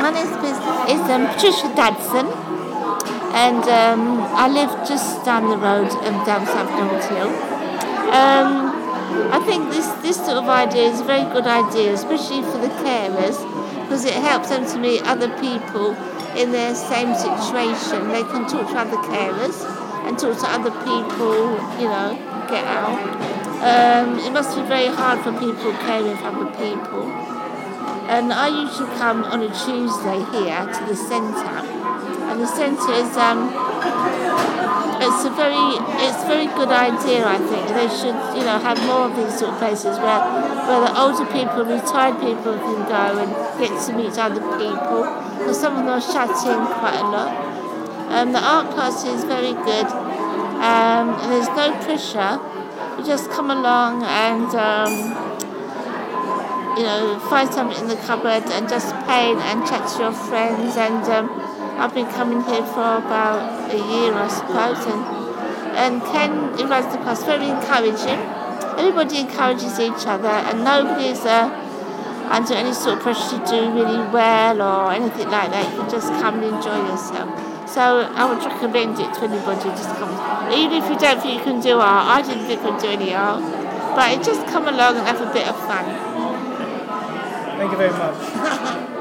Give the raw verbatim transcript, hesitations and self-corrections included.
my name is, is um, Patricia Dadson, and um, I live just down the road um, down South Norwood Hill. Um, I think this, this sort of idea is a very good idea, especially for the carers, because it helps them to meet other people in their same situation. They can talk to other carers and talk to other people, you know, get out. Um, it must be very hard for people caring for other people. And I usually come on a Tuesday here to the centre, and the centre is um, it's a very it's a very good idea. I think they should, you know, have more of these sort of places where where the older people, retired people can go and get to meet other people. Because some of them are shut in quite a lot. Um, the art class is very good. Um, and there's no pressure. You just come along and. Um, you know, find something in the cupboard and just paint and chat to your friends. And um, I've been coming here for about a year, I suppose. And, and Ken, who runs the class, very encouraging. Everybody encourages each other, and nobody's uh, under any sort of pressure to do really well or anything like that. You can just come and enjoy yourself. So I would recommend it to anybody. Just come, even if you don't think you can do art. I didn't think I could do any art, but just come along and have a bit of fun. Thank you very much.